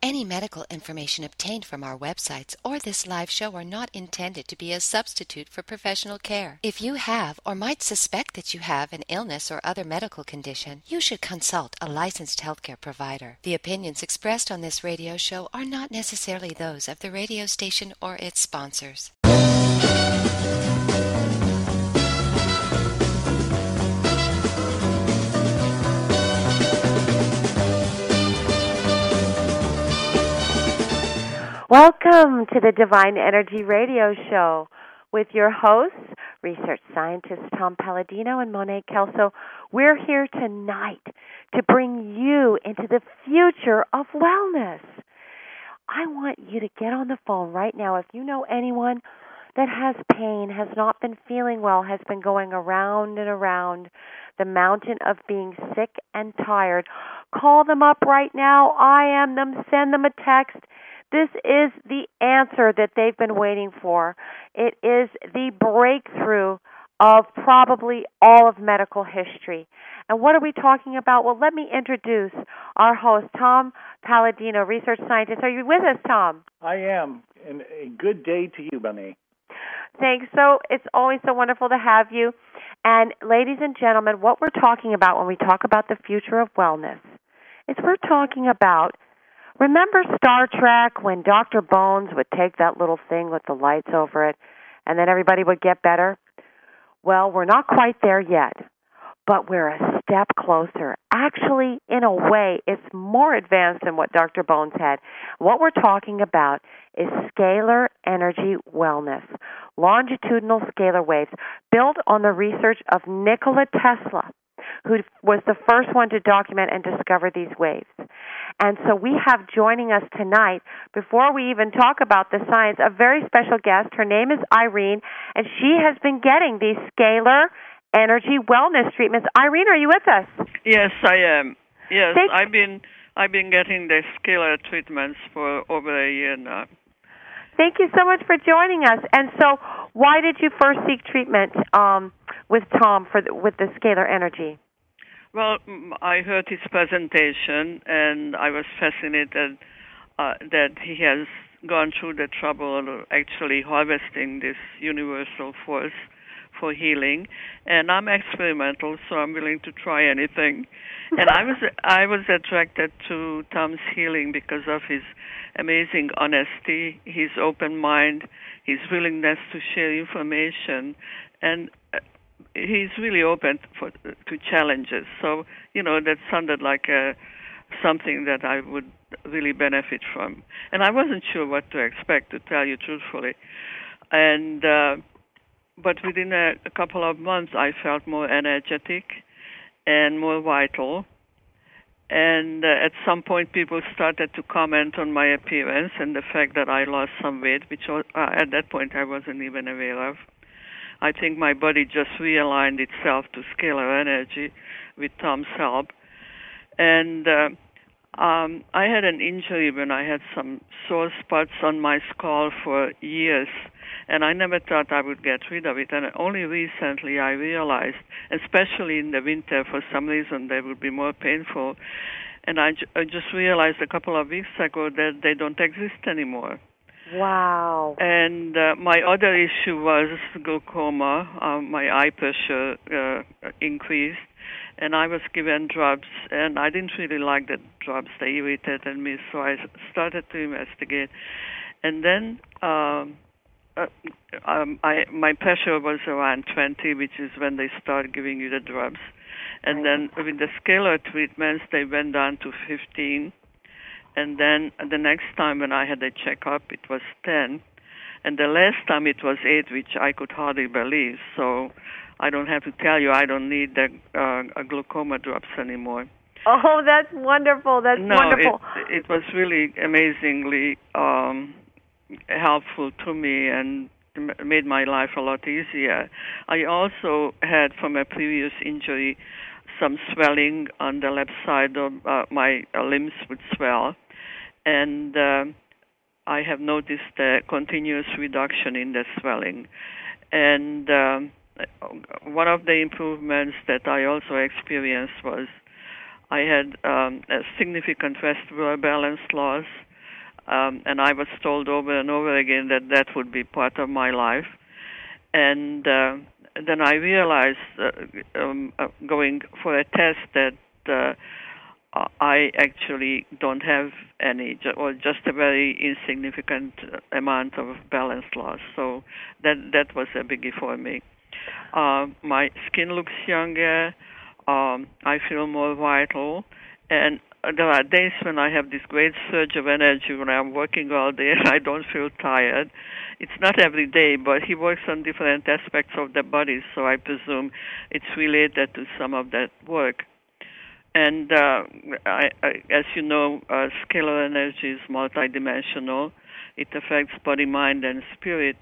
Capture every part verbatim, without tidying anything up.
Any medical information obtained from our websites or this live show are not intended to be a substitute for professional care. If you have or might suspect that you have an illness or other medical condition, you should consult a licensed healthcare provider. The opinions expressed on this radio show are not necessarily those of the radio station or its sponsors. Welcome to the Divine Energy Radio Show with your hosts, research scientists Tom Palladino and Monet Kelso. We're here tonight to bring you into the future of wellness. I want you to get on the phone right now. If you know anyone that has pain, has not been feeling well, has been going around and around the mountain of being sick and tired, call them up right now. I am them. Send them a text. This is the answer that they've been waiting for. It is the breakthrough of probably all of medical history. And what are we talking about? Well, let me introduce our host, Tom Palladino, research scientist. Are you with us, Tom? I am. And a good day to you, Bunny. Thanks. So it's always so wonderful to have you. And ladies and gentlemen, what we're talking about when we talk about the future of wellness is we're talking about, remember Star Trek when Doctor Bones would take that little thing with the lights over it and then everybody would get better? Well, we're not quite there yet, but we're a step closer. Actually, in a way, it's more advanced than what Doctor Bones had. What we're talking about is scalar energy wellness, longitudinal scalar waves, built on the research of Nikola Tesla, who was the first one to document and discover these waves. And so we have joining us tonight, before we even talk about the science, a very special guest. Her name is Irene, and she has been getting these scalar energy wellness treatments. Irene, are you with us? Yes, I am. Yes, Thank- I've been I've been getting the scalar treatments for over a year now. Thank you so much for joining us. And so, why did you first seek treatment um, with Tom for the, with the scalar energy? Well, I heard his presentation, and I was fascinated uh, that he has gone through the trouble of actually harvesting this universal force for healing. And I'm experimental, so I'm willing to try anything. And I was I was attracted to Tom's healing because of his amazing honesty, his open mind, his willingness to share information, and he's really open for, to challenges. So, you know, that sounded like a, something that I would really benefit from. And I wasn't sure what to expect, to tell you truthfully. And uh, but within a, a couple of months, I felt more energetic and more vital. And uh, at some point, people started to comment on my appearance and the fact that I lost some weight, which was, uh, at that point I wasn't even aware of. I think my body just realigned itself to scalar energy with Tom's help. And uh, um, I had an injury when I had some sore spots on my skull for years, and I never thought I would get rid of it. And only recently I realized, especially in the winter, for some reason they would be more painful. And I, j- I just realized a couple of weeks ago that they don't exist anymore. Wow. And uh, my other issue was glaucoma. Uh, my eye pressure uh, increased, and I was given drugs, and I didn't really like the drugs. They irritated me, so I started to investigate. And then um, uh, um, I, my pressure was around twenty, which is when they start giving you the drugs. And then with the scalar treatments, they went down to fifteen. And then the next time when I had a checkup, it was ten. And the last time it was eight, which I could hardly believe. So I don't have to tell you, I don't need the uh, glaucoma drops anymore. Oh, that's wonderful. That's no, wonderful. It, it was really amazingly um, helpful to me and made my life a lot easier. I also had, from a previous injury, some swelling on the left side of uh, my uh, limbs would swell. And uh, I have noticed a continuous reduction in the swelling. And um, one of the improvements that I also experienced was I had um, a significant vestibular balance loss, Um, and I was told over and over again that that would be part of my life. And uh, then I realized, uh, um, uh, going for a test, that uh, I actually don't have any, or just a very insignificant amount of balance loss. So that that was a biggie for me. Uh, my skin looks younger. Um, I feel more vital, and there are days when I have this great surge of energy when I'm working all day and I don't feel tired. It's not every day, but he works on different aspects of the body, so I presume it's related to some of that work. And uh, I, I, as you know, uh, scalar energy is multidimensional. It affects body, mind, and spirit.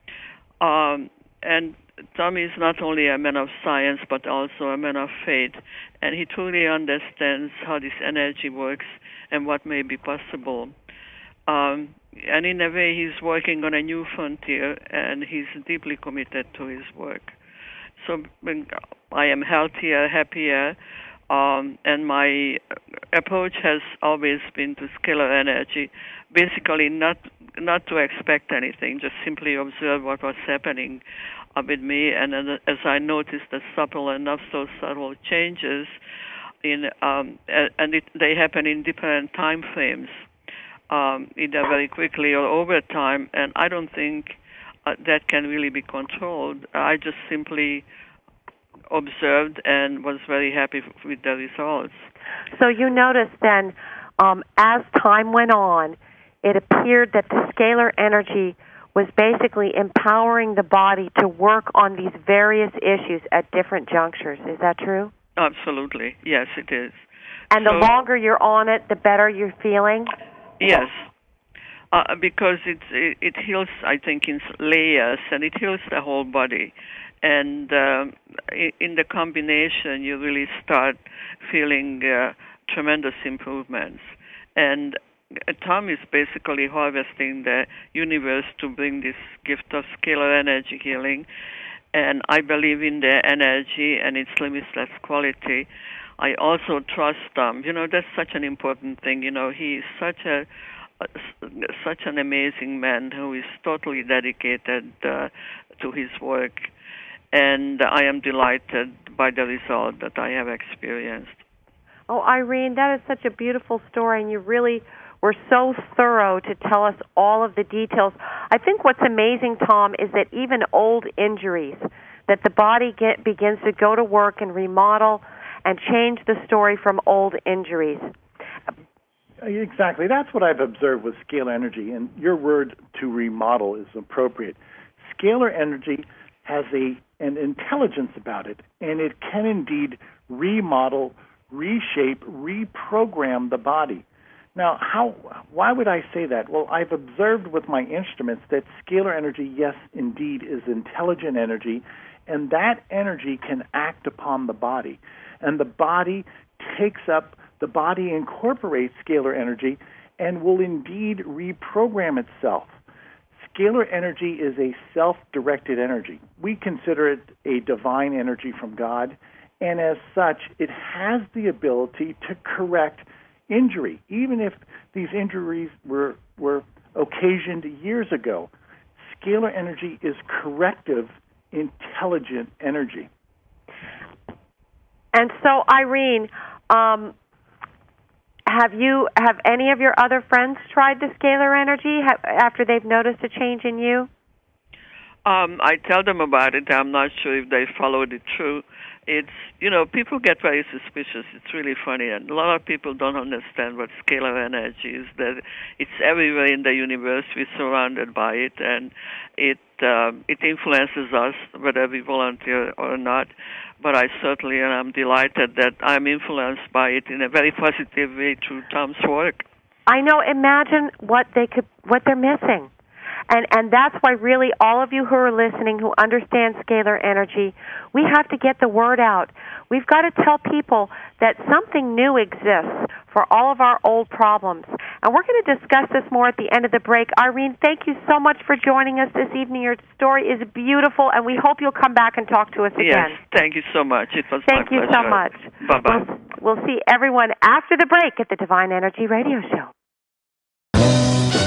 Um, and Tommy is not only a man of science, but also a man of faith. And he truly understands how this energy works and what may be possible. Um, and in a way, he's working on a new frontier, and he's deeply committed to his work. So I am healthier, happier, Um, and my approach has always been to scalar energy, basically not not to expect anything, just simply observe what was happening uh, with me. And uh, as I noticed the subtle and not so subtle changes, in um, and it, they happen in different time frames, um, either very quickly or over time. And I don't think uh, that can really be controlled. I just simply observed and was very happy with the results. So you noticed then, um, as time went on, it appeared that the scalar energy was basically empowering the body to work on these various issues at different junctures. Is that true? Absolutely. Yes, it is. And so, the longer you're on it, the better you're feeling? Yes. Uh, because it, it, it heals, I think, in layers, and it heals the whole body. And uh, in the combination, you really start feeling uh, tremendous improvements. And Tom is basically harvesting the universe to bring this gift of scalar energy healing. And I believe in the energy and its limitless quality. I also trust Tom. You know, that's such an important thing. You know, he is such a uh, such an amazing man who is totally dedicated uh, to his work. And I am delighted by the result that I have experienced. Oh, Irene, that is such a beautiful story, and you really were so thorough to tell us all of the details. I think what's amazing, Tom, is that even old injuries, that the body get, begins to go to work and remodel and change the story from old injuries. Exactly. That's what I've observed with scalar energy, and your word to remodel is appropriate. Scalar energy has a an intelligence about it, and it can indeed remodel, reshape, reprogram the body. Now, how? Why would I say that? Well, I've observed with my instruments that scalar energy, yes, indeed, is intelligent energy, and that energy can act upon the body. And the body takes up, the body incorporates scalar energy and will indeed reprogram itself. Scalar energy is a self-directed energy. We consider it a divine energy from God, and as such, it has the ability to correct injury, even if these injuries were, were occasioned years ago. Scalar energy is corrective, intelligent energy. And so, Irene, um, Have you have any of your other friends tried the scalar energy have, after they've noticed a change in you? Um, I tell them about it. I'm not sure if they followed it through. It's, you know, people get very suspicious. It's really funny. And a lot of people don't understand what scalar energy is, that it's everywhere in the universe. We're surrounded by it, and it uh, it influences us, whether we volunteer or not. But I certainly am delighted that I'm influenced by it in a very positive way through Tom's work. I know. Imagine what they could, what they're missing. And and that's why really all of you who are listening who understand scalar energy, we have to get the word out. We've got to tell people that something new exists for all of our old problems. And we're going to discuss this more at the end of the break. Irene, thank you so much for joining us this evening. Your story is beautiful, and we hope you'll come back and talk to us again. Yes, thank you so much. It was thank my you pleasure. so much. Bye-bye. We'll, we'll see everyone after the break at the Divine Energy Radio Show.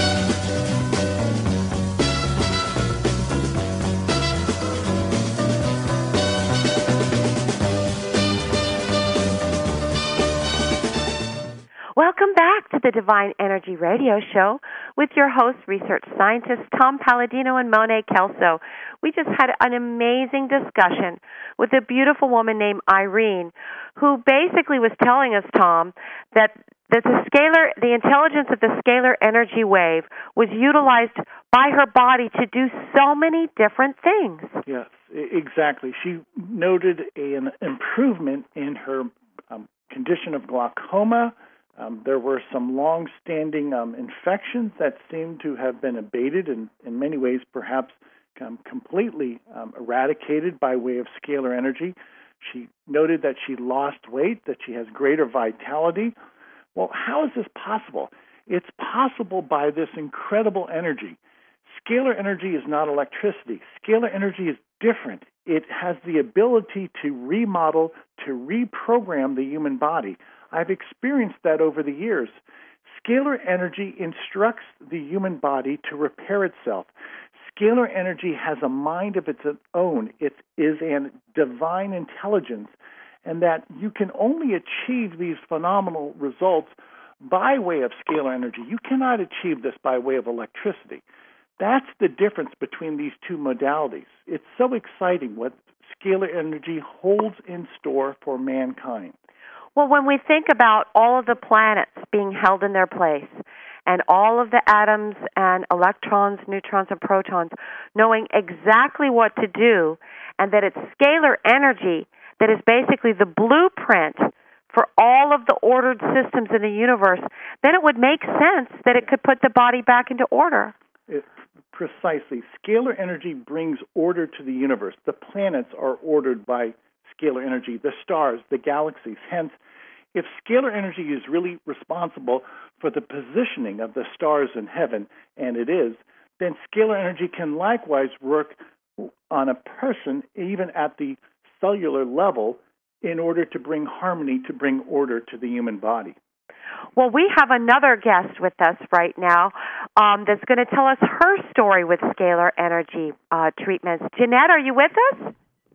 Welcome back to the Divine Energy Radio Show with your hosts, research scientists Tom Palladino and Monet Kelso. We just had an amazing discussion with a beautiful woman named Irene, who basically was telling us, Tom, that that the scalar, the intelligence of the scalar energy wave was utilized by her body to do so many different things. Yes, exactly. She noted an improvement in her um, condition of glaucoma. Um, there were some long-standing um, infections that seemed to have been abated and, in many ways, perhaps um, completely um, eradicated by way of scalar energy. She noted that she lost weight, that she has greater vitality. Well, how is this possible? It's possible by this incredible energy. Scalar energy is not electricity. Scalar energy is different. It has the ability to remodel, to reprogram the human body. I've experienced that over the years. Scalar energy instructs the human body to repair itself. Scalar energy has a mind of its own. It is a divine intelligence, and that you can only achieve these phenomenal results by way of scalar energy. You cannot achieve this by way of electricity. That's the difference between these two modalities. It's so exciting what scalar energy holds in store for mankind. Well, when we think about all of the planets being held in their place and all of the atoms and electrons, neutrons, and protons knowing exactly what to do, and that it's scalar energy that is basically the blueprint for all of the ordered systems in the universe, then it would make sense that it could put the body back into order. It, precisely. Scalar energy brings order to the universe. The planets are ordered by scalar energy, the stars, the galaxies. Hence, if scalar energy is really responsible for the positioning of the stars in heaven, and it is, then scalar energy can likewise work on a person, even at the cellular level, in order to bring harmony, to bring order to the human body. Well, we have another guest with us right now um, that's going to tell us her story with scalar energy uh, treatments. Jeanette, are you with us?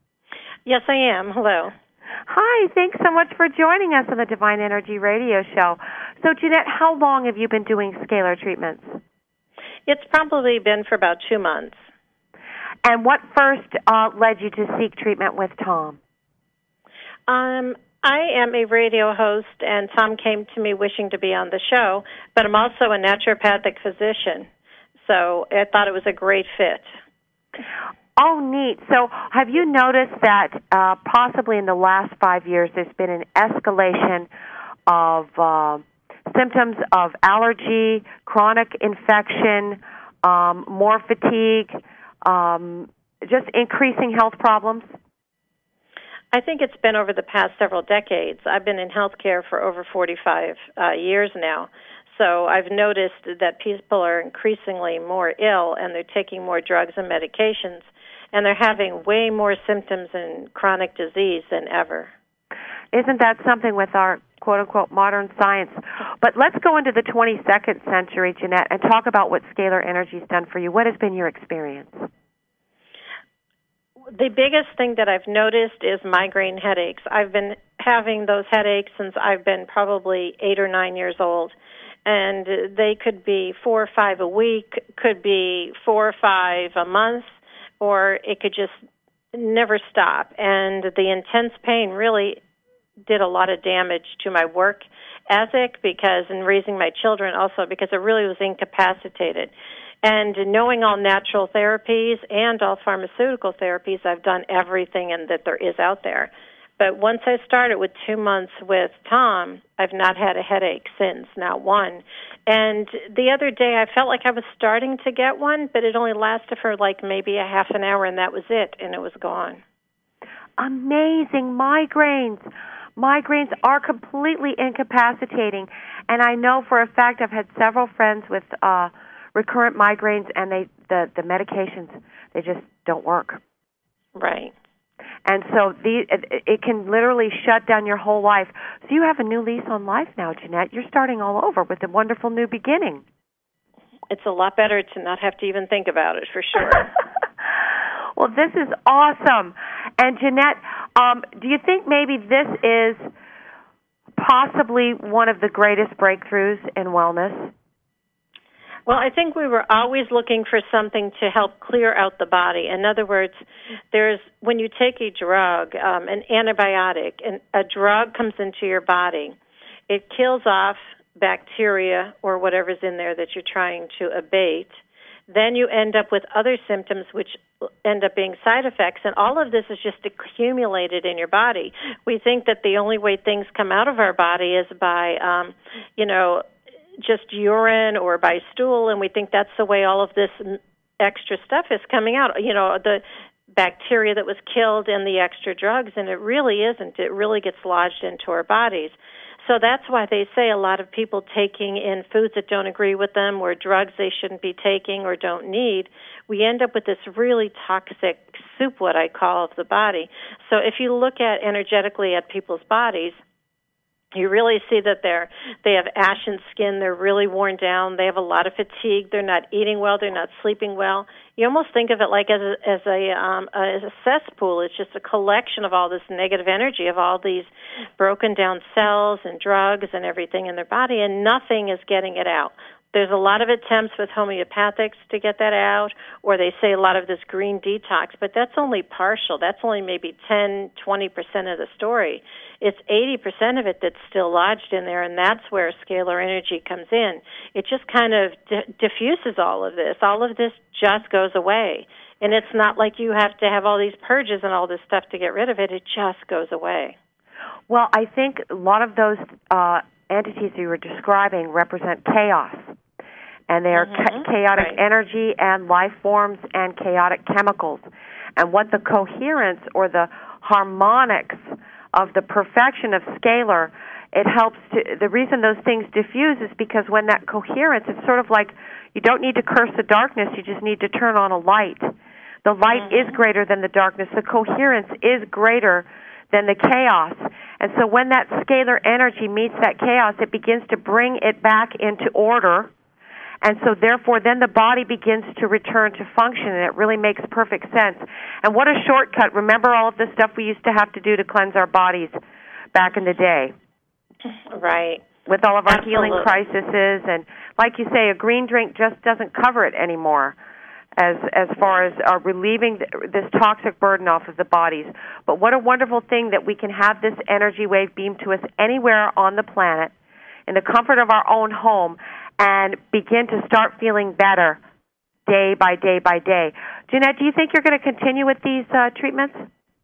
Yes, I am. Hello. Hi, thanks so much for joining us on the Divine Energy Radio Show. So, Jeanette, how long have you been doing scalar treatments? It's probably been for about two months. And what first uh, led you to seek treatment with Tom? Um, I am a radio host, and Tom came to me wishing to be on the show, but I'm also a naturopathic physician, so I thought it was a great fit. Oh, neat. So have you noticed that uh, possibly in the last five years there's been an escalation of uh, symptoms of allergy, chronic infection, um, more fatigue, um, just increasing health problems? I think it's been over the past several decades. I've been in healthcare for over forty-five uh, years now. So I've noticed that people are increasingly more ill, and they're taking more drugs and medications, and they're having way more symptoms and chronic disease than ever. Isn't that something with our quote-unquote modern science? But let's go into the twenty-second century, Jeanette, and talk about what scalar energy's done for you. What has been your experience? The biggest thing that I've noticed is migraine headaches. I've been having those headaches since I've been probably eight or nine years old. And they could be four or five a week, could be four or five a month, or it could just never stop. And the intense pain really did a lot of damage to my work ethic because in raising my children also because I really was incapacitated. And knowing all natural therapies and all pharmaceutical therapies, I've done everything and that there is out there. But once I started with two months with Tom, I've not had a headache since, not one. And the other day I felt like I was starting to get one, but it only lasted for like maybe a half an hour, and that was it, and it was gone. Amazing. Migraines. Migraines are completely incapacitating. And I know for a fact I've had several friends with uh, recurrent migraines, and they the, the medications, they just don't work. Right. And so the, it, it can literally shut down your whole life. So you have a new lease on life now, Jeanette. You're starting all over with a wonderful new beginning. It's a lot better to not have to even think about it, for sure. Well, this is awesome. And Jeanette, um, do you think maybe this is possibly one of the greatest breakthroughs in wellness? Well, I think we were always looking for something to help clear out the body. In other words, there's when you take a drug, um, an antibiotic, and a drug comes into your body, it kills off bacteria or whatever's in there that you're trying to abate. Then you end up with other symptoms which end up being side effects, and all of this is just accumulated in your body. We think that the only way things come out of our body is by, um, you know, just urine or by stool, and we think that's the way all of this extra stuff is coming out. You know, the bacteria that was killed and the extra drugs, and it really isn't. It really gets lodged into our bodies. So that's why they say a lot of people taking in foods that don't agree with them or drugs they shouldn't be taking or don't need, we end up with this really toxic soup, what I call, of the body. So if you look at energetically at people's bodies, you really see that they're they have ashen skin, they're really worn down, they have a lot of fatigue, they're not eating well, they're not sleeping well. You almost think of it like as a, as a um, as a cesspool. It's just a collection of all this negative energy, of all these broken down cells and drugs and everything in their body, and nothing is getting it out. There's a lot of attempts with homeopathics to get that out, or they say a lot of this green detox, but that's only partial. That's only maybe ten, twenty percent of the story. It's eighty percent of it that's still lodged in there, and that's where scalar energy comes in. It just kind of di- diffuses all of this. All of this just goes away. And it's not like you have to have all these purges and all this stuff to get rid of it. It just goes away. Well, I think a lot of those uh, entities you were describing represent chaos. And they are mm-hmm. cha- chaotic right. energy and life forms and chaotic chemicals. And what the coherence or the harmonics of the perfection of scalar, it helps to, the reason those things diffuse is because when that coherence, it's sort of like you don't need to curse the darkness, you just need to turn on a light. The light mm-hmm. is greater than the darkness. The coherence is greater than the chaos. And so when that scalar energy meets that chaos, it begins to bring it back into order. And so, therefore, then the body begins to return to function, and it really makes perfect sense. And what a shortcut. Remember all of the stuff we used to have to do to cleanse our bodies back in the day? Right. With all of our Absolutely. healing crises. And like you say, a green drink just doesn't cover it anymore as as far as uh, relieving th- this toxic burden off of the bodies. But what a wonderful thing that we can have this energy wave beamed to us anywhere on the planet in the comfort of our own home, and begin to start feeling better day by day by day. Jeanette, do you think you're going to continue with these uh, treatments?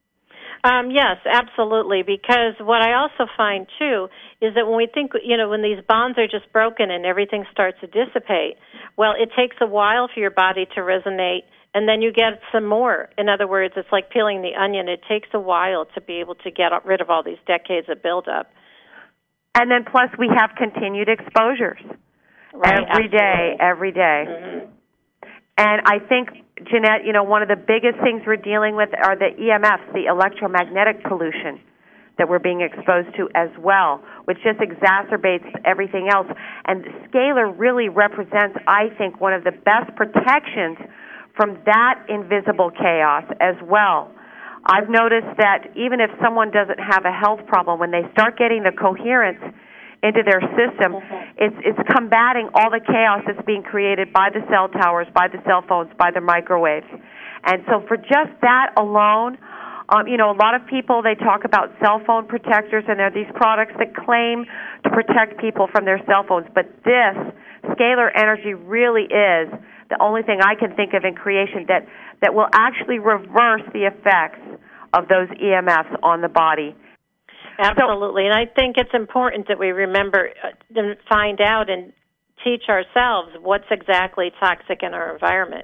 Um, yes, absolutely, because what I also find, too, is that when we think, you know, when these bonds are just broken and everything starts to dissipate, well, it takes a while for your body to resonate, and then you get some more. In other words, it's like peeling the onion. It takes a while to be able to get rid of all these decades of buildup. And then plus we have continued exposures. Right, every absolutely. day, every day. Mm-hmm. And I think, Jeanette, you know, one of the biggest things we're dealing with are the E M Fs, the electromagnetic pollution that we're being exposed to as well, which just exacerbates everything else. And scalar really represents, I think, one of the best protections from that invisible chaos as well. I've noticed that even if someone doesn't have a health problem, when they start getting the coherence into their system, mm-hmm. it's it's combating all the chaos that's being created by the cell towers, by the cell phones, by the microwaves. And so for just that alone, um, you know, a lot of people, they talk about cell phone protectors, and there are these products that claim to protect people from their cell phones. But this scalar energy really is the only thing I can think of in creation that, that will actually reverse the effects of those E M Fs on the body. Absolutely, and I think it's important that we remember and find out and teach ourselves what's exactly toxic in our environment.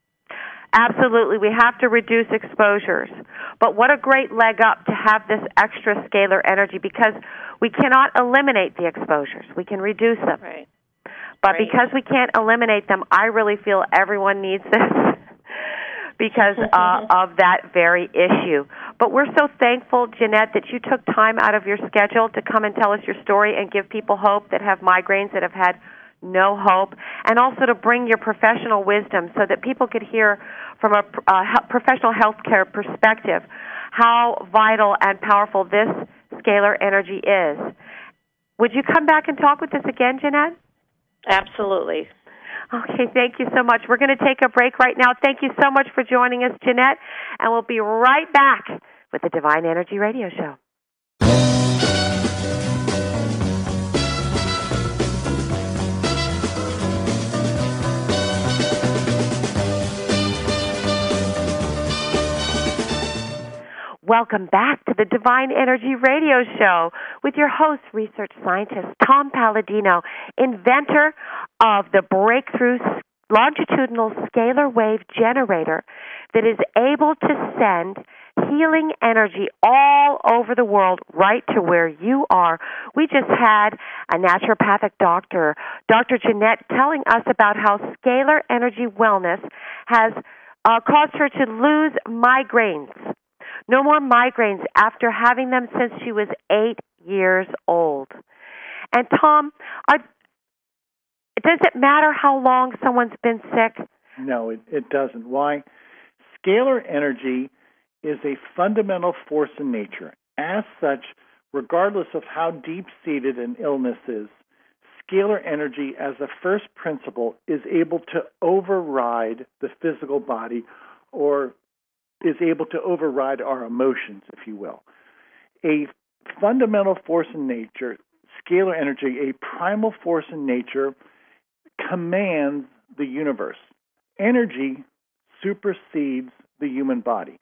Absolutely, we have to reduce exposures. But what a great leg up to have this extra scalar energy, because we cannot eliminate the exposures. We can reduce them. Right. But right. because we can't eliminate them, I really feel everyone needs this. because uh, of that very issue. But we're so thankful, Jeanette, that you took time out of your schedule to come and tell us your story and give people hope that have migraines, that have had no hope, and also to bring your professional wisdom so that people could hear from a uh, professional healthcare perspective how vital and powerful this scalar energy is. Would you come back and talk with us again, Jeanette? Absolutely. Okay, thank you so much. We're going to take a break right now. Thank you so much for joining us, Jeanette, and we'll be right back with the Divine Energy Radio Show. Welcome back to the Divine Energy Radio Show with your host, research scientist Tom Palladino, inventor of the breakthrough longitudinal scalar wave generator that is able to send healing energy all over the world right to where you are. We just had a naturopathic doctor, Doctor Jeanette, telling us about how scalar energy wellness has uh, caused her to lose migraines. No more migraines after having them since she was eight years old. And Tom, are, does it matter how long someone's been sick? No, it, it doesn't. Why? Scalar energy is a fundamental force in nature. As such, regardless of how deep-seated an illness is, scalar energy as a first principle is able to override the physical body, or is able to override our emotions, if you will. A fundamental force in nature, scalar energy, a primal force in nature, commands the universe. Energy supersedes the human body.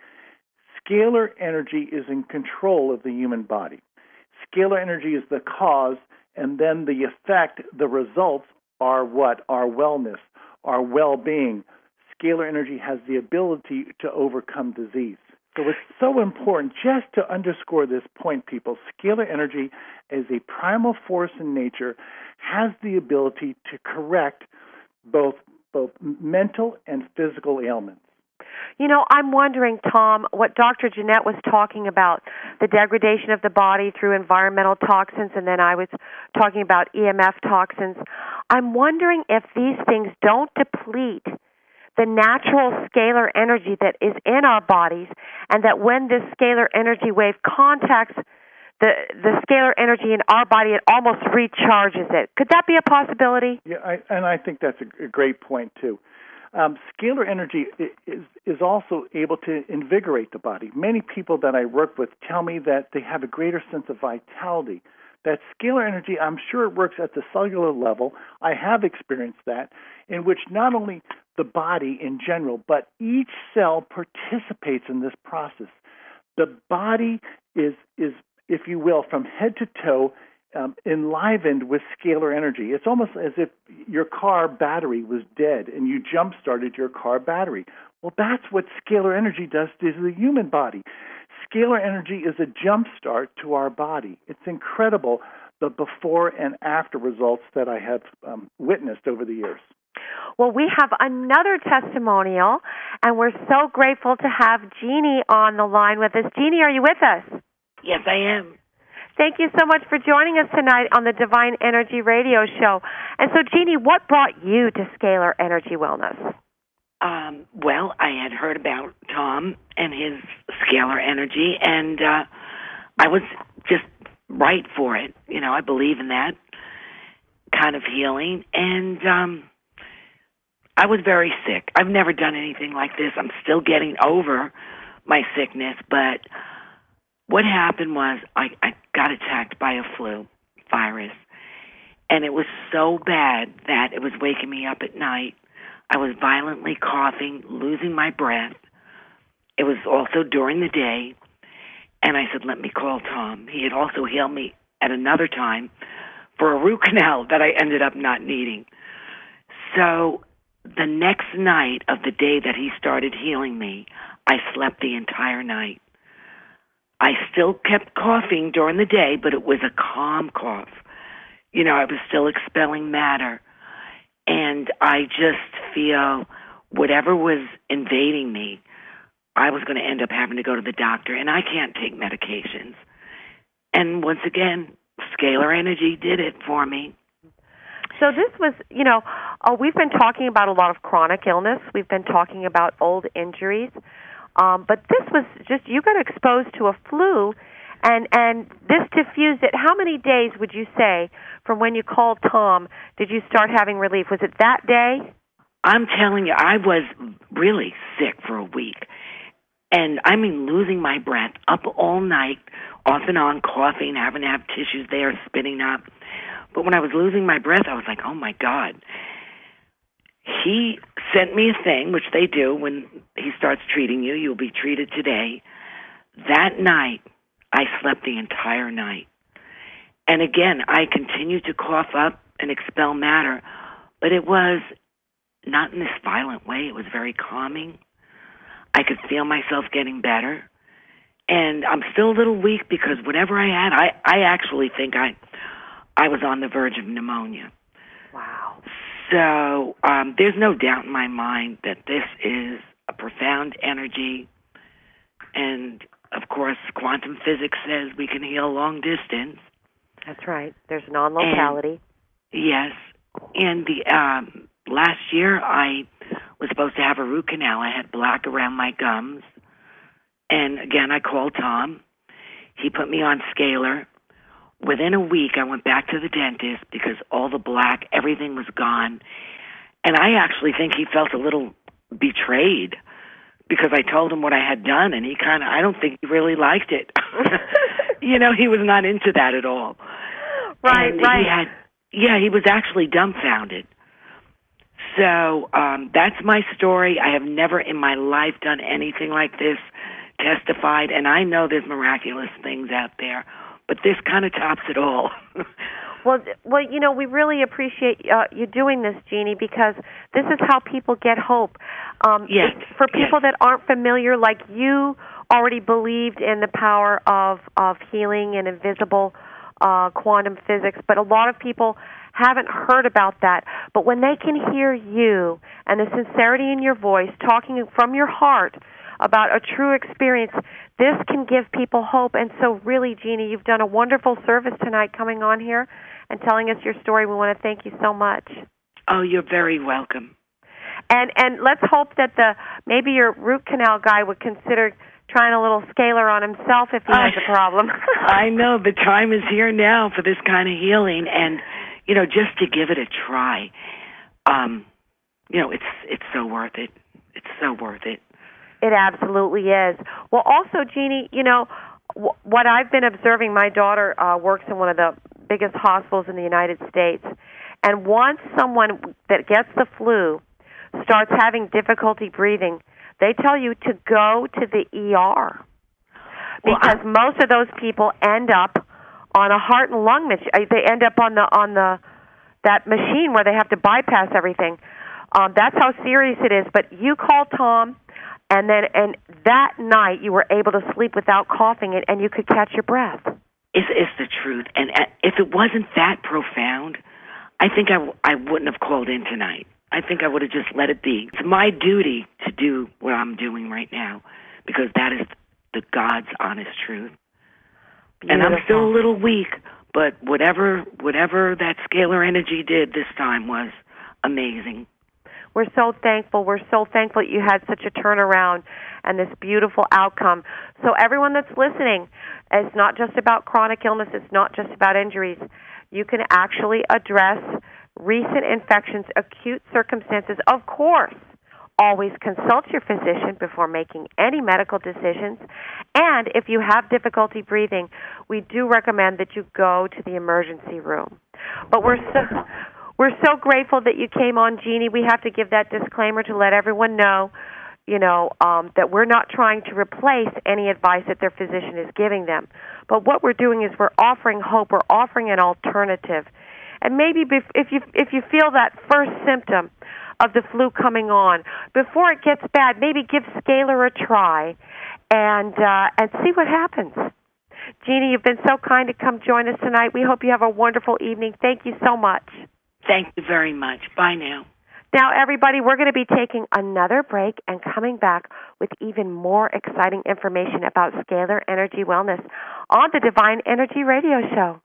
Scalar energy is in control of the human body. Scalar energy is the cause, and then the effect, the results are what? Our wellness, our well-being. Scalar energy has the ability to overcome disease. So it's so important just to underscore this point, people. Scalar energy, as a primal force in nature, has the ability to correct both both mental and physical ailments. You know, I'm wondering, Tom, what Doctor Jeanette was talking about, the degradation of the body through environmental toxins, and then I was talking about E M F toxins. I'm wondering if these things don't deplete the natural scalar energy that is in our bodies, and that when this scalar energy wave contacts the the scalar energy in our body, it almost recharges it. Could that be a possibility? Yeah, I, and I think that's a, a great point, too. Um, scalar energy is, is also able to invigorate the body. Many people that I work with tell me that they have a greater sense of vitality. That scalar energy, I'm sure it works at the cellular level. I have experienced that, in which not only the body in general, but each cell participates in this process. The body is, is if you will, from head to toe, um, enlivened with scalar energy. It's almost as if your car battery was dead and you jump-started your car battery. Well, that's what scalar energy does to the human body. Scalar energy is a jump start to our body. It's incredible, the before and after results that I have um, witnessed over the years. Well, we have another testimonial, and we're so grateful to have Jeannie on the line with us. Jeannie, are you with us? Yes, I am. Thank you so much for joining us tonight on the Divine Energy Radio Show. And so, Jeannie, what brought you to Scalar Energy Wellness? Um, well, I had heard about Tom and his scalar energy, and uh, I was just right for it. You know, I believe in that kind of healing, and um, I was very sick. I've never done anything like this. I'm still getting over my sickness, but what happened was I, I got attacked by a flu virus, and it was so bad that it was waking me up at night. I was violently coughing, losing my breath. It was also during the day, and I said, let me call Tom. He had also healed me at another time for a root canal that I ended up not needing. So the next night of the day that he started healing me, I slept the entire night. I still kept coughing during the day, but it was a calm cough. You know, I was still expelling matter. And I just feel whatever was invading me, I was going to end up having to go to the doctor, and I can't take medications. And once again, scalar energy did it for me. So this was, you know, uh, we've been talking about a lot of chronic illness. We've been talking about old injuries. Um, but this was just, you got exposed to a flu, And and this diffused it. How many days would you say from when you called Tom did you start having relief? Was it that day? I'm telling you, I was really sick for a week. And I mean losing my breath, up all night, off and on, coughing, having to have tissues there, spitting up. But when I was losing my breath, I was like, oh, my God. He sent me a thing, which they do when he starts treating you. You'll be treated today. That night, I slept the entire night. And again, I continued to cough up and expel matter, but it was not in this violent way. It was very calming. I could feel myself getting better. And I'm still a little weak because whatever I had, I, I actually think I I was on the verge of pneumonia. Wow. So um, there's no doubt in my mind that this is a profound energy. And, of course, quantum physics says we can heal long distance. That's right. There's non-locality. And, yes. And the um, last year I was supposed to have a root canal. I had black around my gums. And, again, I called Tom. He put me on Scalar. Within a week, I went back to the dentist because all the black, everything was gone. And I actually think he felt a little betrayed because I told him what I had done, and he kind of, I don't think he really liked it. You know, he was not into that at all. Right, and right. He had, yeah, he was actually dumbfounded. So um, that's my story. I have never in my life done anything like this, testified, and I know there's miraculous things out there. But this kind of tops it all. well, well, you know, we really appreciate uh, you doing this, Jeannie, because this is how people get hope. Um, yes. For people yes. that aren't familiar, like you already believed in the power of, of healing and invisible uh, quantum physics, but a lot of people haven't heard about that. But when they can hear you and the sincerity in your voice, talking from your heart about a true experience, this can give people hope. And so really, Jeannie, you've done a wonderful service tonight coming on here and telling us your story. We want to thank you so much. Oh, you're very welcome. And and let's hope that the maybe your root canal guy would consider trying a little Scalar on himself if he I, has a problem. I know. The time is here now for this kind of healing. And, you know, just to give it a try, um, you know, it's it's so worth it. It's so worth it. It absolutely is. Well, also, Jeannie, you know, w- what I've been observing, my daughter uh, works in one of the biggest hospitals in the United States, and once someone that gets the flu starts having difficulty breathing, they tell you to go to the E R because well, most of those people end up on a heart and lung machine. They end up on the on the that machine where they have to bypass everything. Um, that's how serious it is. But you call Tom. And then, and that night, you were able to sleep without coughing, and, and you could catch your breath. It's, it's the truth. And uh, if it wasn't that profound, I think I, w- I wouldn't have called in tonight. I think I would have just let it be. It's my duty to do what I'm doing right now because that is the God's honest truth. Beautiful. And I'm still a little weak, but whatever whatever that scalar energy did this time was amazing. We're so thankful. We're so thankful that you had such a turnaround and this beautiful outcome. So everyone that's listening, it's not just about chronic illness. It's not just about injuries. You can actually address recent infections, acute circumstances. Of course, always consult your physician before making any medical decisions. And if you have difficulty breathing, we do recommend that you go to the emergency room. But we're so... We're so grateful that you came on, Jeannie. We have to give that disclaimer to let everyone know, you know, um, that we're not trying to replace any advice that their physician is giving them. But what we're doing is we're offering hope. We're offering an alternative. And maybe if you if you feel that first symptom of the flu coming on, before it gets bad, maybe give Scalar a try and uh, and see what happens. Jeannie, you've been so kind to come join us tonight. We hope you have a wonderful evening. Thank you so much. Thank you very much. Bye now. Now, everybody, we're going to be taking another break and coming back with even more exciting information about scalar energy wellness on the Divine Energy Radio Show.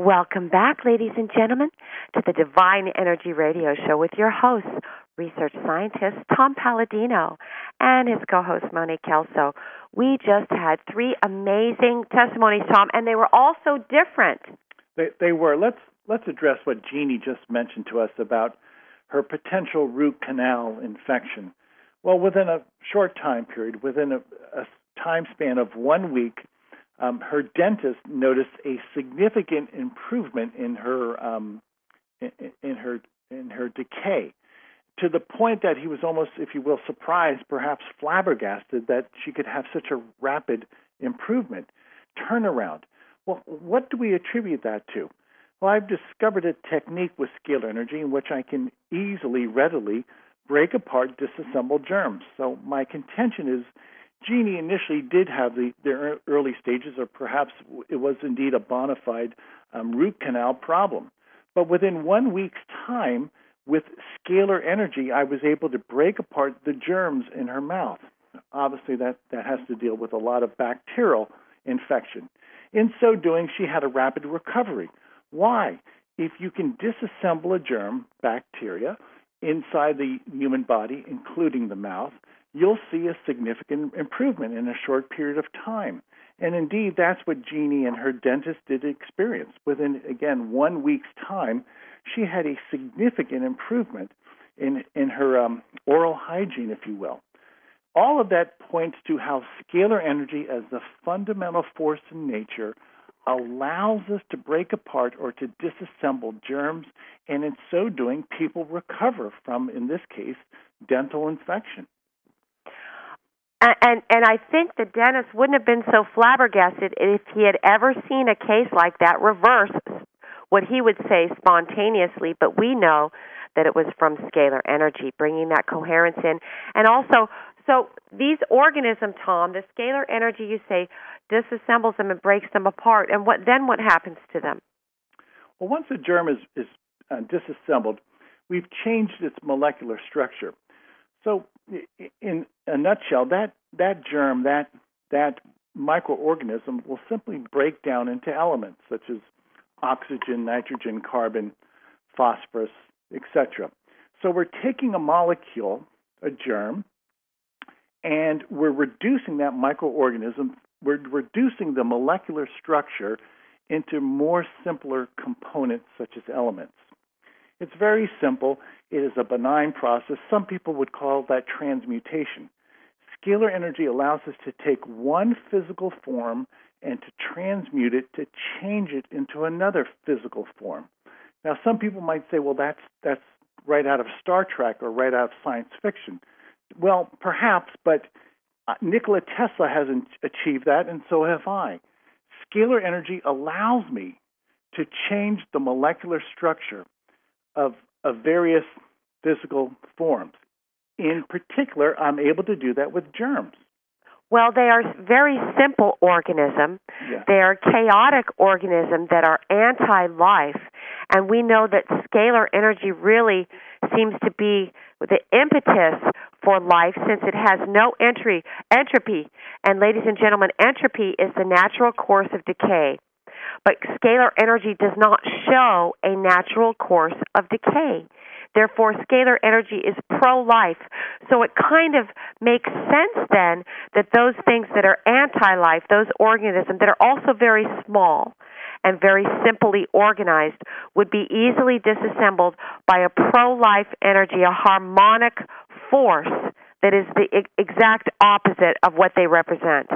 Welcome back, ladies and gentlemen, to the Divine Energy Radio Show with your host, research scientist Tom Palladino, and his co-host, Monique Kelso. We just had three amazing testimonies, Tom, and they were all so different. They, they were. Let's let's address what Jeannie just mentioned to us about her potential root canal infection. Well, within a short time period, within a, a time span of one week, um, her dentist noticed a significant improvement in her um, in, in her in her decay, to the point that he was almost, if you will, surprised, perhaps flabbergasted, that she could have such a rapid improvement, turnaround. Well, what do we attribute that to? Well, I've discovered a technique with scalar energy in which I can easily, readily break apart, disassemble germs. So my contention is Jeannie initially did have the, the early stages, or perhaps it was indeed a bona fide um, root canal problem. But within one week's time, with scalar energy, I was able to break apart the germs in her mouth. Obviously, that, that has to deal with a lot of bacterial infection. In so doing, she had a rapid recovery. Why? If you can disassemble a germ, bacteria, inside the human body, including the mouth, you'll see a significant improvement in a short period of time. And indeed, that's what Jeannie and her dentist did experience. Within, again, one week's time, she had a significant improvement in, in her um, oral hygiene, if you will. All of that points to how scalar energy, as the fundamental force in nature, allows us to break apart or to disassemble germs, and in so doing, people recover from, in this case, dental infection. And, and and I think the dentist wouldn't have been so flabbergasted if he had ever seen a case like that reverse what he would say spontaneously, but we know that it was from scalar energy, bringing that coherence in. And also, so these organisms, Tom, the scalar energy, you say, disassembles them and breaks them apart, and what then what happens to them? Well, once a germ is, is uh, disassembled, we've changed its molecular structure. So in a nutshell, that, that germ, that, that microorganism will simply break down into elements such as oxygen, nitrogen, carbon, phosphorus, et cetera. So we're taking a molecule, a germ, and we're reducing that microorganism, we're reducing the molecular structure into more simpler components such as elements. It's very simple. It is a benign process. Some people would call that transmutation. Scalar energy allows us to take one physical form and to transmute it, to change it into another physical form. Now, some people might say, well, that's that's right out of Star Trek or right out of science fiction. Well, perhaps, but Nikola Tesla hasn't achieved that, and so have I. Scalar energy allows me to change the molecular structure of, of various physical forms. In particular, I'm able to do that with germs. Well, they are very simple organisms. Yeah. They are chaotic organisms that are anti-life, and we know that scalar energy really seems to be the impetus for life, since it has no entry, entropy. And ladies and gentlemen, entropy is the natural course of decay. But scalar energy does not show a natural course of decay. Therefore, scalar energy is pro-life. So it kind of makes sense then that those things that are anti-life, those organisms that are also very small and very simply organized, would be easily disassembled by a pro-life energy, a harmonic force that is the exact opposite of what they represent.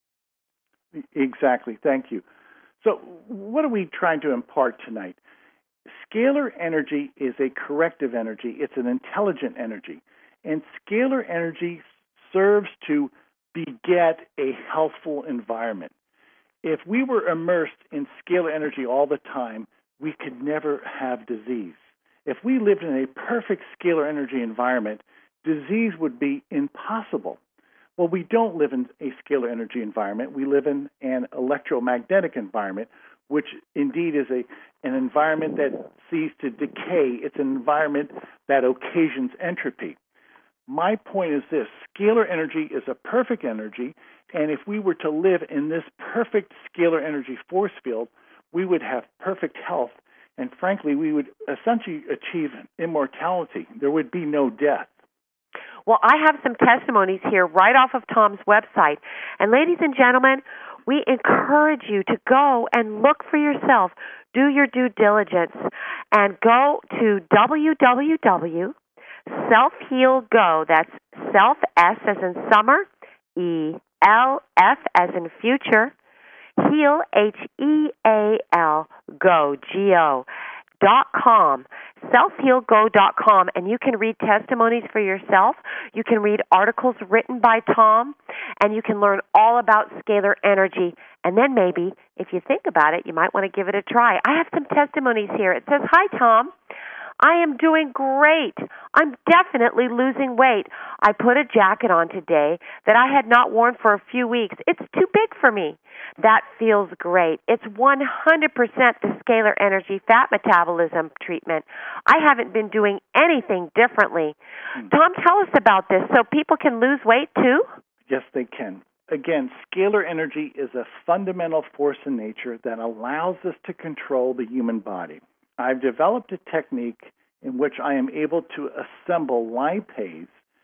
Exactly. Thank you. So what are we trying to impart tonight? Scalar energy is a corrective energy. It's an intelligent energy. And scalar energy serves to beget a healthful environment. If we were immersed in scalar energy all the time, we could never have disease. If we lived in a perfect scalar energy environment, disease would be impossible. Well, we don't live in a scalar energy environment. We live in an electromagnetic environment, which indeed is a an environment that sees to decay. It's an environment that occasions entropy. My point is this: scalar energy is a perfect energy, and if we were to live in this perfect scalar energy force field, we would have perfect health, and frankly, we would essentially achieve immortality. There would be no death. Well, I have some testimonies here right off of Tom's website. And ladies and gentlemen, we encourage you to go and look for yourself. Do your due diligence and go to w w w dot self heal go. That's self, S as in summer, E L F as in future, heal, H E A L, go, G O, dot com, self heal go dot com, and you can read testimonies for yourself. You can read articles written by Tom, and you can learn all about scalar energy. And then maybe, if you think about it, you might want to give it a try. I have some testimonies here. It says, "Hi, Tom. I am doing great. I'm definitely losing weight. I put a jacket on today that I had not worn for a few weeks. It's too big for me. That feels great. It's one hundred percent the scalar energy fat metabolism treatment. I haven't been doing anything differently." Hmm. Tom, tell us about this so people can lose weight too? Yes, they can. Again, scalar energy is a fundamental force in nature that allows us to control the human body. I've developed a technique in which I am able to assemble lipase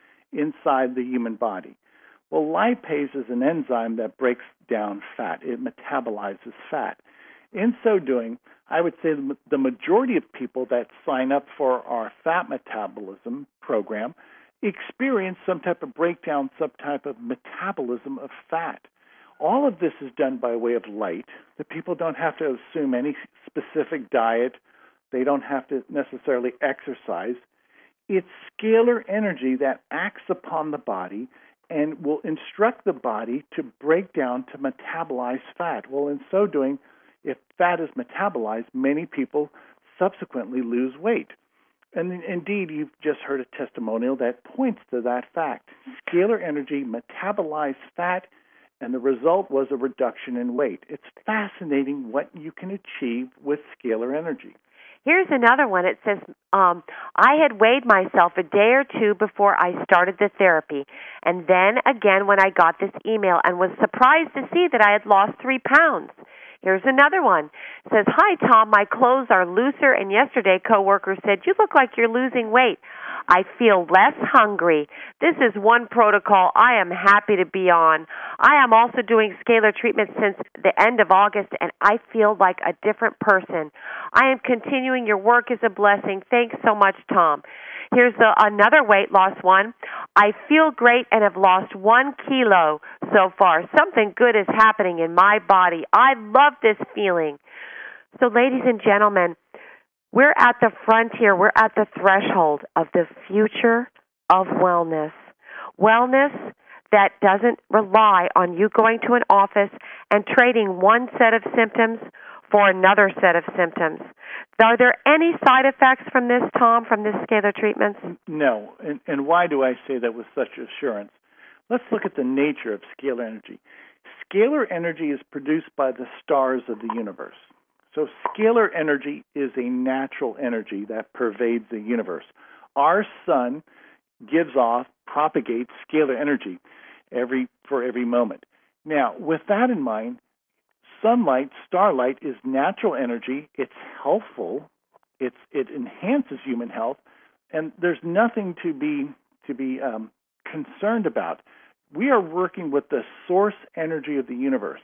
inside the human body. Well, lipase is an enzyme that breaks down fat. It metabolizes fat. In so doing, I would say the majority of people that sign up for our fat metabolism program experience some type of breakdown, some type of metabolism of fat. All of this is done by way of light. The people don't have to assume any specific diet. They don't have to necessarily exercise. It's scalar energy that acts upon the body and will instruct the body to break down, to metabolize fat. Well, in so doing, if fat is metabolized, many people subsequently lose weight. And indeed, you've just heard a testimonial that points to that fact. Scalar energy metabolized fat, and the result was a reduction in weight. It's fascinating what you can achieve with scalar energy. Here's another one. It says, um, I had weighed myself a day or two before I started the therapy, and then again when I got this email, and was surprised to see that I had lost three pounds. Here's another one. It says, "Hi, Tom. My clothes are looser, and yesterday coworker said, you look like you're losing weight. I feel less hungry. This is one protocol I am happy to be on. I am also doing scalar treatment since the end of August, and I feel like a different person. I am continuing. Your work is a blessing. Thanks so much, Tom." Here's the, another weight loss one. "I feel great and have lost one kilo so far. Something good is happening in my body. I love this feeling." So, ladies and gentlemen, we're at the frontier. We're at the threshold of the future of wellness. Wellness that doesn't rely on you going to an office and trading one set of symptoms for another set of symptoms. Are there any side effects from this, Tom, from this scalar treatments? No. And, and why do I say that with such assurance? Let's look at the nature of scalar energy. Scalar energy is produced by the stars of the universe. So scalar energy is a natural energy that pervades the universe. Our sun gives off, propagates scalar energy every for every moment. Now, with that in mind, sunlight, starlight is natural energy. It's helpful. It's it enhances human health, and there's nothing to be to be um, concerned about. We are working with the source energy of the universe.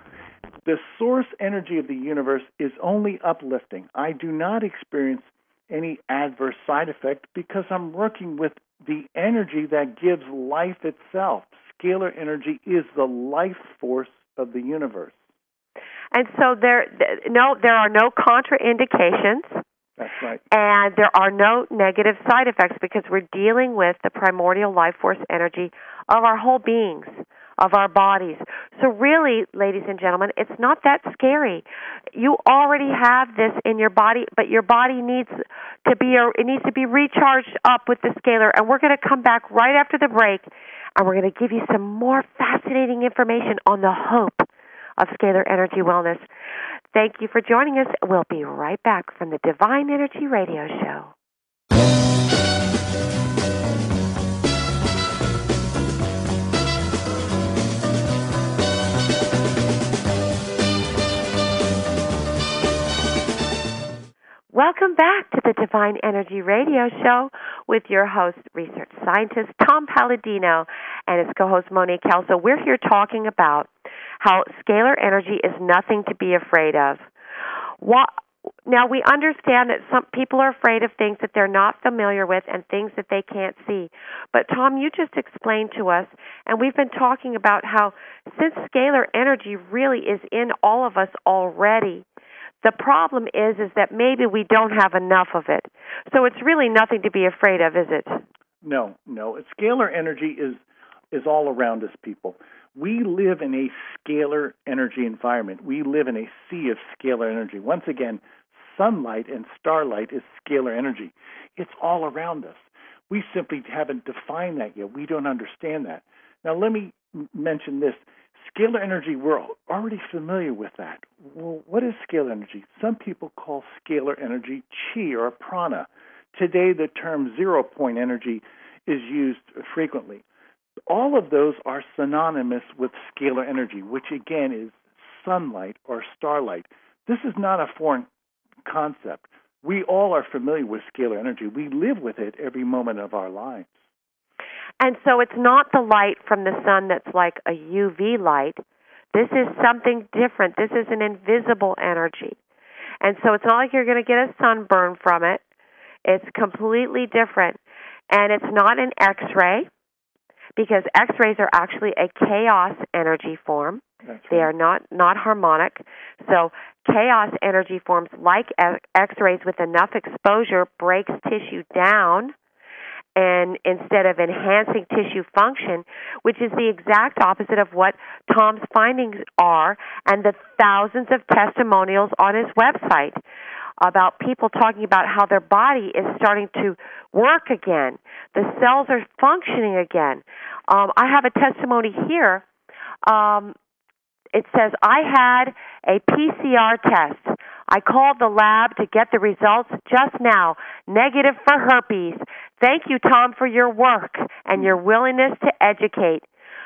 The source energy of the universe is only uplifting. I do not experience any adverse side effect because I'm working with the energy that gives life itself. Scalar energy is the life force of the universe. And so there, no, there are no contraindications. That's right. And there are no negative side effects because we're dealing with the primordial life force energy of our whole beings, of our bodies. So really, ladies and gentlemen, it's not that scary. You already have this in your body, but your body needs to be it needs to be recharged up with the scalar. And we're going to come back right after the break, and we're going to give you some more fascinating information on the hope of scalar energy wellness. Thank you for joining us. We'll be right back from the Divine Energy Radio Show. Welcome back to the Divine Energy Radio Show with your host, research scientist Tom Palladino, and his co-host Monique Kelso. We're here talking about how scalar energy is nothing to be afraid of. What, now, we understand that some people are afraid of things that they're not familiar with and things that they can't see. But, Tom, you just explained to us, and we've been talking about how since scalar energy really is in all of us already, the problem is is that maybe we don't have enough of it. So it's really nothing to be afraid of, is it? No, no. Scalar energy is is all around us, people. We live in a scalar energy environment. We live in a sea of scalar energy. Once again, sunlight and starlight is scalar energy. It's all around us. We simply haven't defined that yet. We don't understand that. Now, let me mention this. Scalar energy, we're already familiar with that. Well, what is scalar energy? Some people call scalar energy chi or prana. Today, the term zero-point energy is used frequently. All of those are synonymous with scalar energy, which again is sunlight or starlight. This is not a foreign concept. We all are familiar with scalar energy. We live with it every moment of our lives. And so it's not the light from the sun that's like a U V light. This is something different. This is an invisible energy. And so it's not like you're going to get a sunburn from it. It's completely different. And it's not an X-ray, because X-rays are actually a chaos energy form. That's right. They are not, not harmonic. So chaos energy forms like X-rays with enough exposure breaks tissue down, and instead of enhancing tissue function, which is the exact opposite of what Tom's findings are, and the thousands of testimonials on his website about people talking about how their body is starting to work again. The cells are functioning again. Um, I have a testimony here. Um, it says, I had a P C R test. I called the lab to get the results just now. Negative for herpes. Thank you, Tom, for your work and your willingness to educate.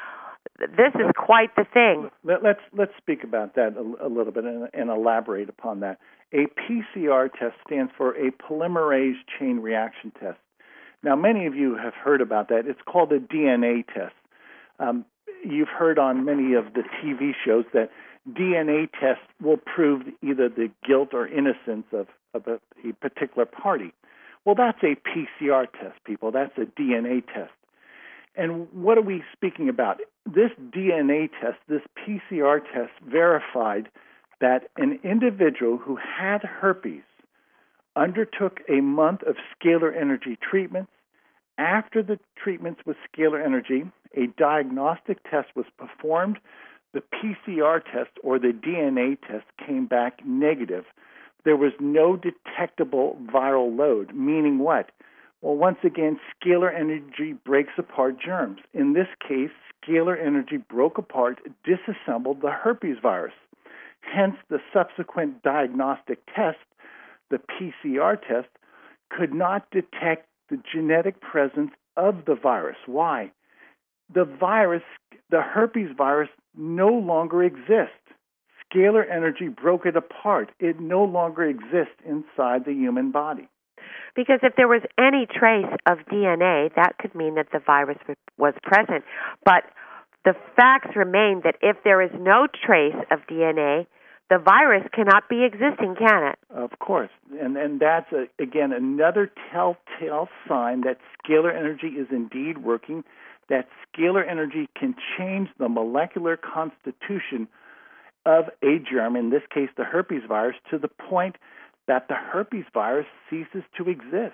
This is quite the thing. Let, let's let's speak about that a, a little bit and, and elaborate upon that. A P C R test stands for a polymerase chain reaction test. Now, many of you have heard about that. It's called a D N A test. Um, you've heard on many of the T V shows that D N A tests will prove either the guilt or innocence of, of a, a particular party. Well, that's a P C R test, people. That's a D N A test. And what are we speaking about? This D N A test, this P C R test, verified that an individual who had herpes undertook a month of scalar energy treatments. After the treatments with scalar energy, a diagnostic test was performed. The P C R test or the D N A test came back negative. There was no detectable viral load, meaning what? Well, once again, scalar energy breaks apart germs. In this case, scalar energy broke apart, disassembled the herpes virus. Hence, the subsequent diagnostic test, the P C R test, could not detect the genetic presence of the virus. Why? The virus, the herpes virus, no longer exists. Scalar energy broke it apart. It no longer exists inside the human body. Because if there was any trace of D N A, that could mean that the virus was present. But the facts remain that if there is no trace of D N A, the virus cannot be existing, can it? Of course. And and that's, a, again, another telltale sign that scalar energy is indeed working, that scalar energy can change the molecular constitution of a germ, in this case the herpes virus, to the point that the herpes virus ceases to exist.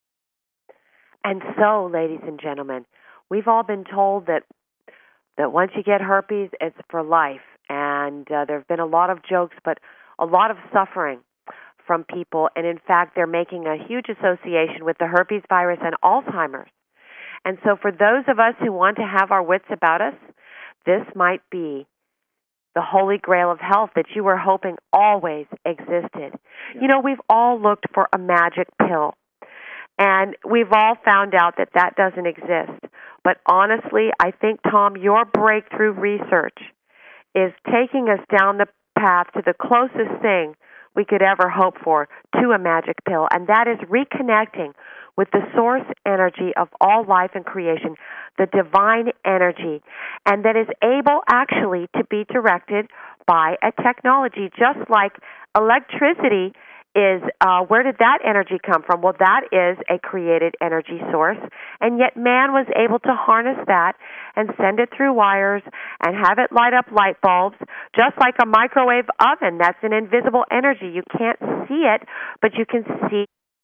And so, ladies and gentlemen, we've all been told that that once you get herpes, it's for life. And uh, there have been a lot of jokes, but a lot of suffering from people. And in fact, they're making a huge association with the herpes virus and Alzheimer's. And so for those of us who want to have our wits about us, this might be the holy grail of health that you were hoping always existed. Yeah. You know, we've all looked for a magic pill. And we've all found out that that doesn't exist. But honestly, I think, Tom, your breakthrough research is taking us down the path to the closest thing we could ever hope for to a magic pill, and that is reconnecting with the source energy of all life and creation, the divine energy, and that is able actually to be directed by a technology, just like electricity is, uh, where did that energy come from? Well, that is a created energy source, and yet man was able to harness that and send it through wires and have it light up light bulbs, just like a microwave oven. That's an invisible energy. You can't see it, but you can see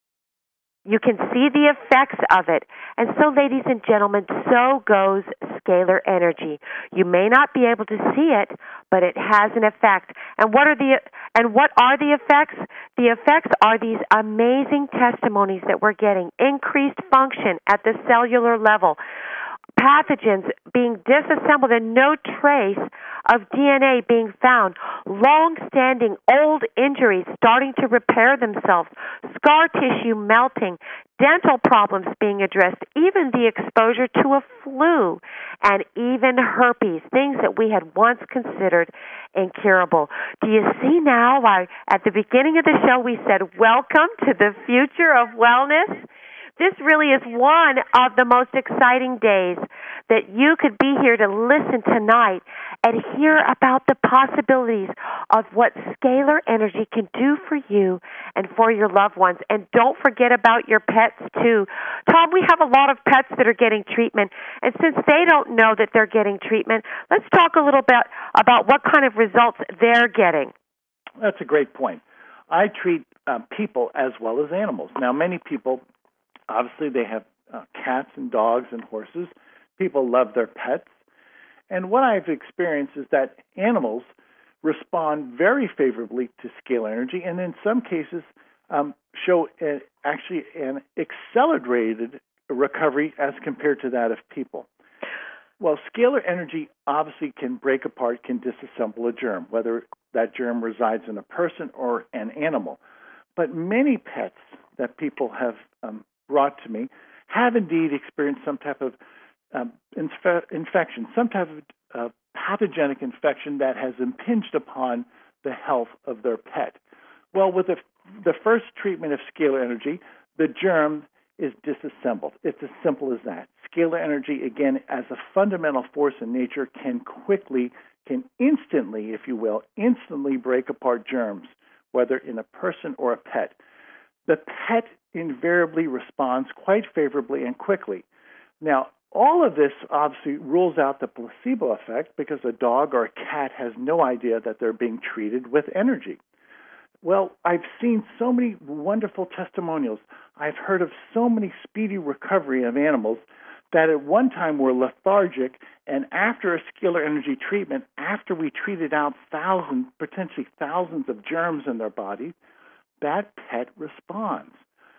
You can see the effects of it. And so, ladies and gentlemen, so goes scalar energy. You may not be able to see it, but it has an effect. And what are the and what are the effects? The effects are these amazing testimonies that we're getting. Increased function at the cellular level. Pathogens being disassembled and no trace of D N A being found, long-standing old injuries starting to repair themselves, scar tissue melting, dental problems being addressed, even the exposure to a flu, and even herpes, things that we had once considered incurable. Do you see now why at the beginning of the show we said, welcome to the future of wellness? This really is one of the most exciting days that you could be here to listen tonight and hear about the possibilities of what scalar energy can do for you and for your loved ones. And don't forget about your pets, too. Tom, we have a lot of pets that are getting treatment, and since they don't know that they're getting treatment, let's talk a little bit about what kind of results they're getting. That's a great point. I treat uh, people as well as animals. Now, many people, obviously, they have uh, cats and dogs and horses. People love their pets. And what I've experienced is that animals respond very favorably to scalar energy, and in some cases um, show a, actually an accelerated recovery as compared to that of people. Well, scalar energy obviously can break apart, can disassemble a germ, whether that germ resides in a person or an animal. But many pets that people have um, brought to me have indeed experienced some type of um, inf- infection, some type of uh, pathogenic infection that has impinged upon the health of their pet. Well, with the, the first treatment of scalar energy, the germ is disassembled. It's as simple as that. Scalar energy, again, as a fundamental force in nature, can quickly, can instantly, if you will, instantly break apart germs, whether in a person or a pet. The pet invariably responds quite favorably and quickly. Now, all of this obviously rules out the placebo effect because a dog or a cat has no idea that they're being treated with energy. Well, I've seen so many wonderful testimonials. I've heard of so many speedy recovery of animals that at one time were lethargic, and after a scalar energy treatment, after we treated out thousands, potentially thousands of germs in their body, that pet responds.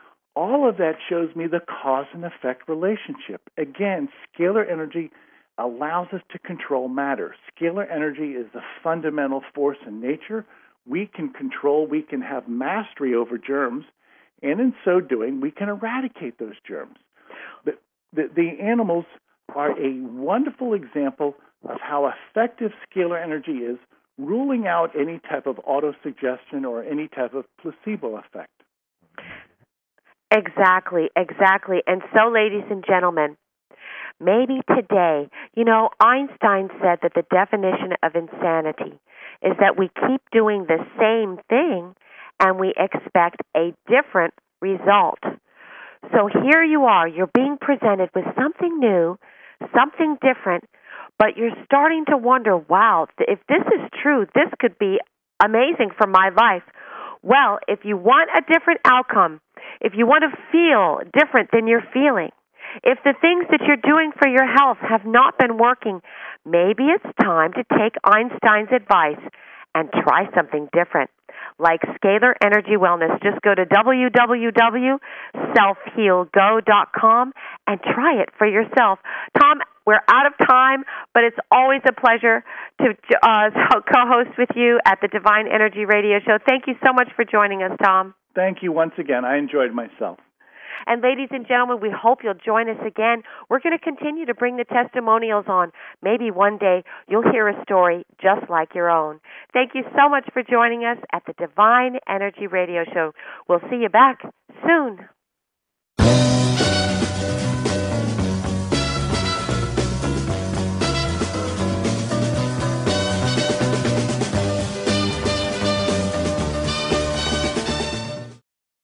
All of that shows me the cause and effect relationship. Again, scalar energy allows us to control matter. Scalar energy is the fundamental force in nature. We can control, we can have mastery over germs, and in so doing, we can eradicate those germs. The, the, the animals are a wonderful example of how effective scalar energy is, ruling out any type of autosuggestion or any type of placebo effect. Exactly, exactly. And so, ladies and gentlemen, maybe today, you know, Einstein said that the definition of insanity is that we keep doing the same thing and we expect a different result. So here you are, you're being presented with something new, something different, but you're starting to wonder, wow, if this is true, this could be amazing for my life. Well, if you want a different outcome, if you want to feel different than you're feeling, if the things that you're doing for your health have not been working, maybe it's time to take Einstein's advice and try something different, like Scalar Energy Wellness. Just go to w w w dot self heal go dot com and try it for yourself. Tom, we're out of time, but it's always a pleasure to uh, co-host with you at the Divine Energy Radio Show. Thank you so much for joining us, Tom. Thank you once again. I enjoyed myself. And ladies and gentlemen, we hope you'll join us again. We're going to continue to bring the testimonials on. Maybe one day you'll hear a story just like your own. Thank you so much for joining us at the Divine Energy Radio Show. We'll see you back soon.